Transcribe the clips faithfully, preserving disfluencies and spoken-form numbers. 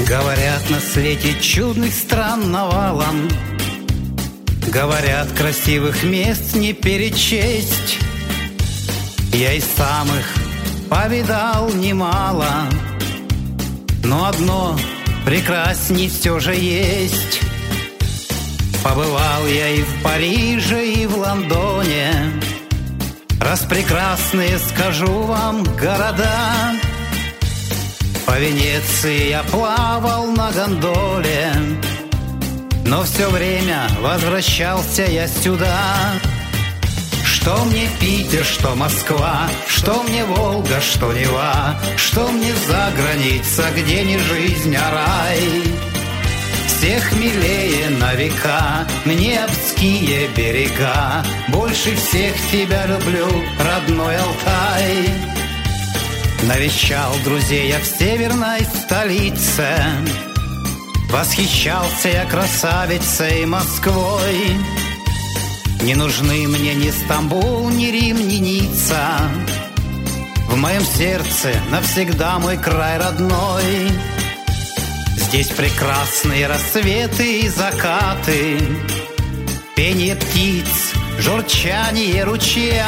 Говорят, на свете чудных стран навалом, говорят, красивых мест не перечесть. Я из самых повидал немало, но одно прекрасней все же есть. Побывал я и в Париже, и в Лондоне, раз прекрасные, скажу вам, города. По Венеции я плавал на гондоле, но все время возвращался я сюда. Что мне Питер, что Москва, что мне Волга, что Нева, что мне за граница, где не жизнь, а рай. Всех милее на века мне Обские берега, больше всех тебя люблю, родной Алтай. Навещал друзей я в северной столице, восхищался я красавицей Москвой. Не нужны мне ни Стамбул, ни Рим, ни Ницца, в моем сердце навсегда мой край родной. Здесь прекрасные рассветы и закаты, пение птиц, журчание ручья.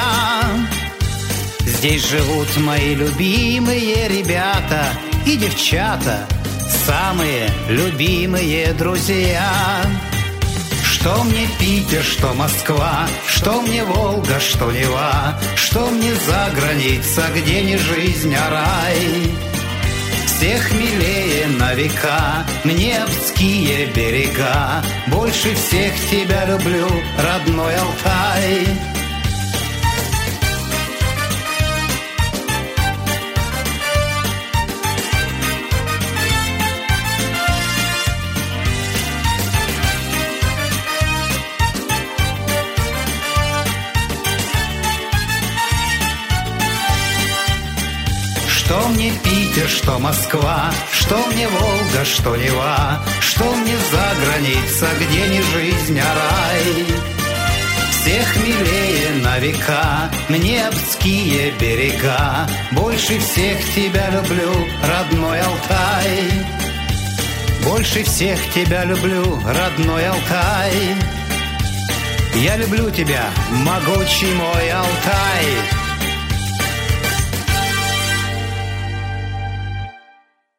Здесь живут мои любимые ребята и девчата, самые любимые друзья. Что мне Питер, что Москва, что мне Волга, что Нева, что мне за граница, где не жизнь, а рай. Всех милее на века мне Обские берега, больше всех тебя люблю, родной Алтай. Что мне Питер, что Москва, что мне Волга, что Нева, что мне за граница, где не жизнь, а рай. Всех милее на века мне Обские берега, больше всех тебя люблю, родной Алтай. Больше всех тебя люблю, родной Алтай. Я люблю тебя, могучий мой Алтай.